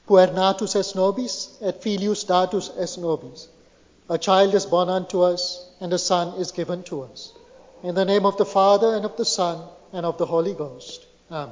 Puer natus es nobis, et filius datus es nobis. A child is born unto us, and a son is given to us. In the name of the Father, and of the Son, and of the Holy Ghost. Amen.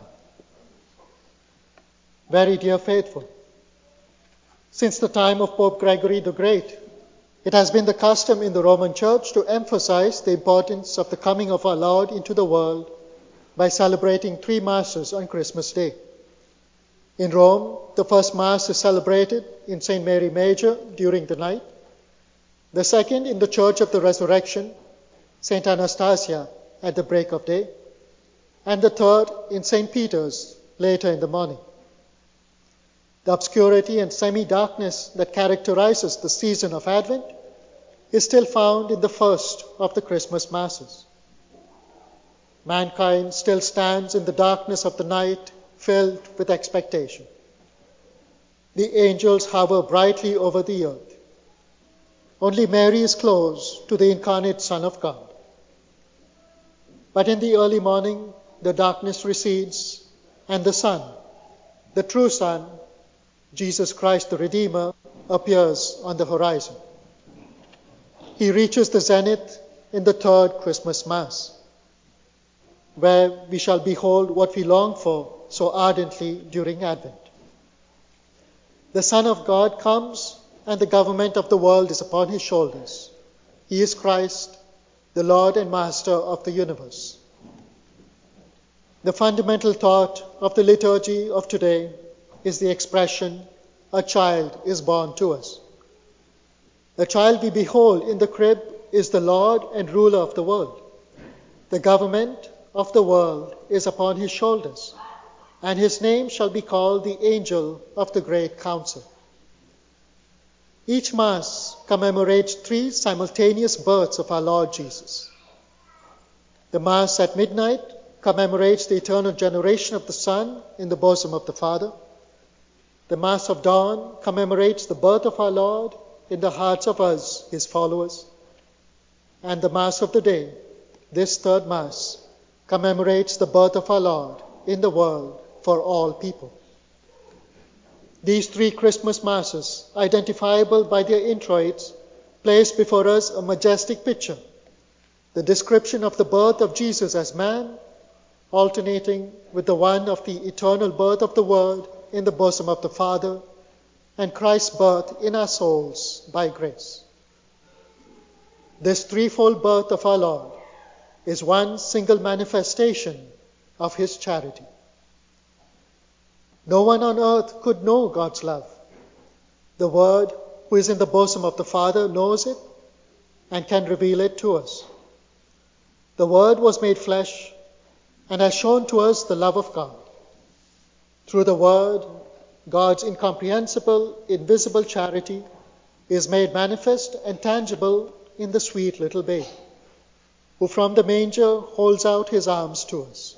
Very dear faithful, since the time of Pope Gregory the Great, it has been the custom in the Roman Church to emphasize the importance of the coming of our Lord into the world by celebrating 3 Masses on Christmas Day. In Rome, the first Mass is celebrated in St. Mary Major during the night, the second in the Church of the Resurrection, St. Anastasia, at the break of day, and the third in St. Peter's later in the morning. The obscurity and semi-darkness that characterizes the season of Advent is still found in the first of the Christmas Masses. Mankind still stands in the darkness of the night, filled with expectation. The angels hover brightly over the earth. Only Mary is close to the incarnate Son of God. But in the early morning, the darkness recedes, and the Son, the true Son, Jesus Christ the Redeemer, appears on the horizon. He reaches the zenith in the third Christmas Mass, where we shall behold what we long for so ardently during Advent. The Son of God comes, and the government of the world is upon his shoulders. He is Christ, the Lord and Master of the universe. The fundamental thought of the liturgy of today is the expression, "A child is born to us." The child we behold in the crib is the Lord and ruler of the world. The government of the world is upon his shoulders, and his name shall be called the Angel of the Great Counsel. Each Mass commemorates 3 simultaneous births of our Lord Jesus. The Mass at midnight commemorates the eternal generation of the Son in the bosom of the Father. The Mass of dawn commemorates the birth of our Lord in the hearts of us, his followers. And the Mass of the day, this third Mass, commemorates the birth of our Lord in the world for all people. These 3 Christmas Masses, identifiable by their introits, place before us a majestic picture, the description of the birth of Jesus as man, alternating with the one of the eternal birth of the Word in the bosom of the Father, and Christ's birth in our souls by grace. This threefold birth of our Lord is one single manifestation of his charity. No one on earth could know God's love. The Word, who is in the bosom of the Father, knows it and can reveal it to us. The Word was made flesh and has shown to us the love of God. Through the Word, God's incomprehensible, invisible charity is made manifest and tangible in the sweet little babe, who from the manger holds out his arms to us.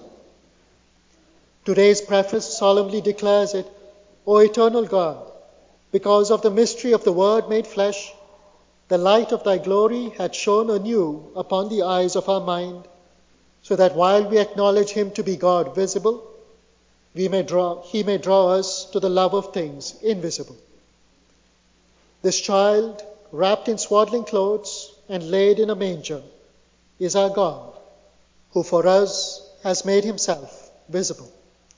Today's preface solemnly declares it, "O eternal God, because of the mystery of the Word made flesh, the light of thy glory hath shone anew upon the eyes of our mind, so that while we acknowledge him to be God visible, he may draw us to the love of things invisible." This child, wrapped in swaddling clothes and laid in a manger, is our God, who for us has made himself visible.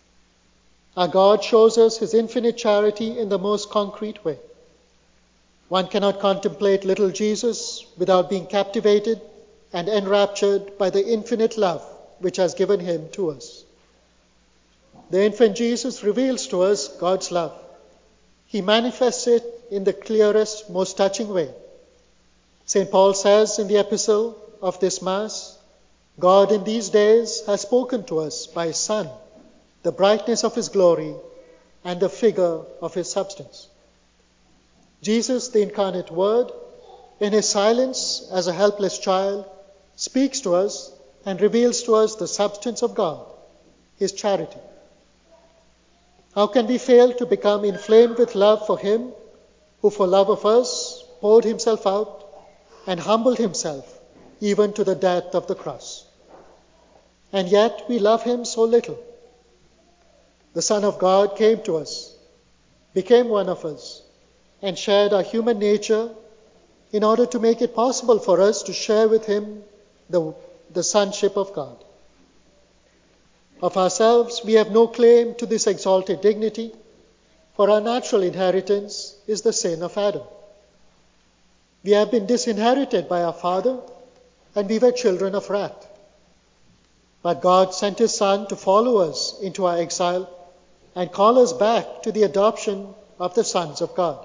Our God shows us his infinite charity in the most concrete way. One cannot contemplate little Jesus without being captivated and enraptured by the infinite love which has given him to us. The infant Jesus reveals to us God's love. He manifests it in the clearest, most touching way. St. Paul says in the epistle of this Mass, "God in these days has spoken to us by his Son, the brightness of his glory and the figure of his substance." Jesus, the incarnate Word, in his silence as a helpless child, speaks to us and reveals to us the substance of God, his charity. How can we fail to become inflamed with love for him who for love of us poured himself out and humbled himself even to the death of the cross? And yet we love him so little. The Son of God came to us, became one of us, and shared our human nature in order to make it possible for us to share with him the sonship of God. Of ourselves, we have no claim to this exalted dignity, for our natural inheritance is the sin of Adam. We have been disinherited by our father, and we were children of wrath. But God sent his Son to follow us into our exile and call us back to the adoption of the sons of God.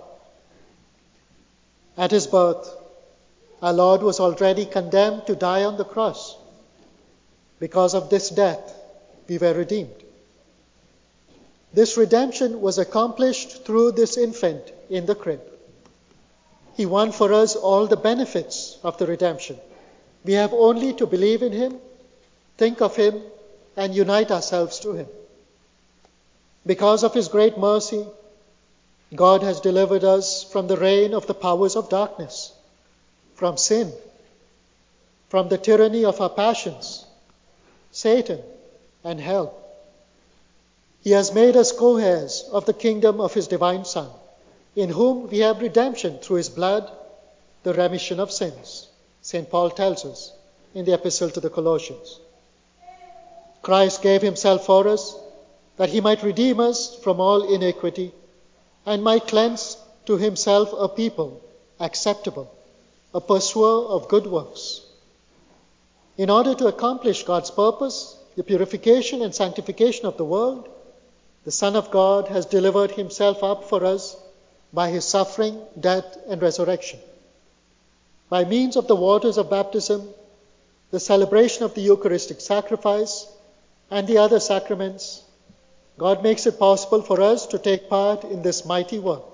At his birth, our Lord was already condemned to die on the cross. Because of this death, we were redeemed. This redemption was accomplished through this infant in the crib. He won for us all the benefits of the redemption. We have only to believe in him, think of him, and unite ourselves to him. Because of his great mercy, God has delivered us from the reign of the powers of darkness, from sin, from the tyranny of our passions, Satan, and hell. He has made us co-heirs of the kingdom of his divine Son, in whom we have redemption through his blood, the remission of sins, St. Paul tells us in the epistle to the Colossians. Christ gave himself for us, that he might redeem us from all iniquity, and might cleanse to himself a people acceptable, a pursuer of good works. In order to accomplish God's purpose, the purification and sanctification of the world, the Son of God has delivered himself up for us by his suffering, death, and resurrection. By means of the waters of baptism, the celebration of the Eucharistic sacrifice, and the other sacraments, God makes it possible for us to take part in this mighty work.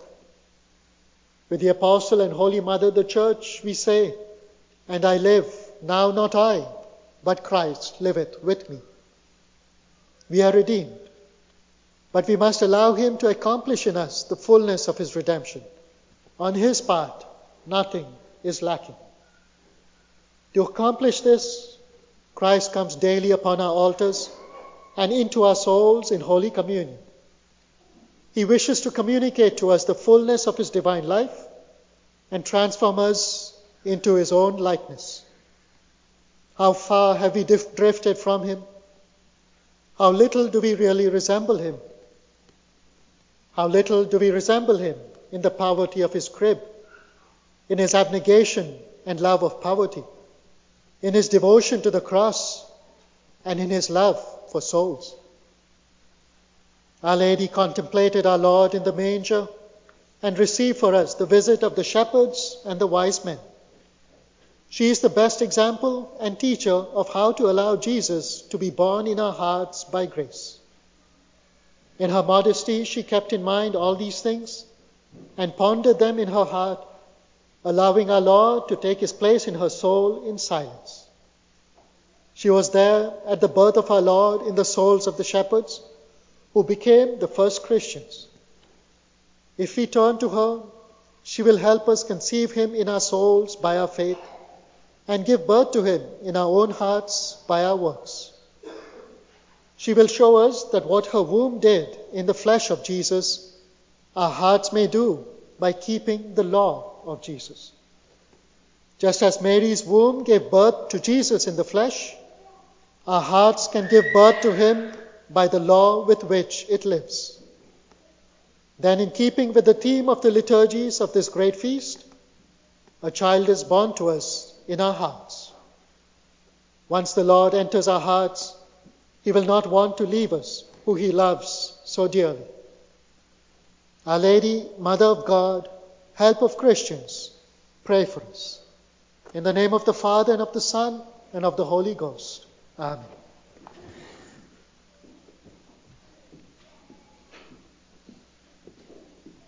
With the Apostle and Holy Mother, the Church, we say, "And I live, now not I, but Christ liveth with me." We are redeemed, but we must allow him to accomplish in us the fullness of his redemption. On his part, nothing is lacking. To accomplish this, Christ comes daily upon our altars and into our souls in Holy Communion. He wishes to communicate to us the fullness of his divine life and transform us into his own likeness. How far have we drifted from him? How little do we really resemble him? How little do we resemble him in the poverty of his crib, in his abnegation and love of poverty, in his devotion to the cross, and in his love for souls. Our Lady contemplated our Lord in the manger and received for us the visit of the shepherds and the wise men. She is the best example and teacher of how to allow Jesus to be born in our hearts by grace. In her modesty, she kept in mind all these things and pondered them in her heart, allowing our Lord to take his place in her soul in silence. She was there at the birth of our Lord in the souls of the shepherds, who became the first Christians. If we turn to her, she will help us conceive him in our souls by our faith and give birth to him in our own hearts by our works. She will show us that what her womb did in the flesh of Jesus, our hearts may do by keeping the law of Jesus. Just as Mary's womb gave birth to Jesus in the flesh, our hearts can give birth to him by the law with which it lives. Then, in keeping with the theme of the liturgies of this great feast, a child is born to us in our hearts. Once the Lord enters our hearts, he will not want to leave us, who he loves so dearly. Our Lady, Mother of God, help of Christians, pray for us. In the name of the Father, and of the Son, and of the Holy Ghost. Amen.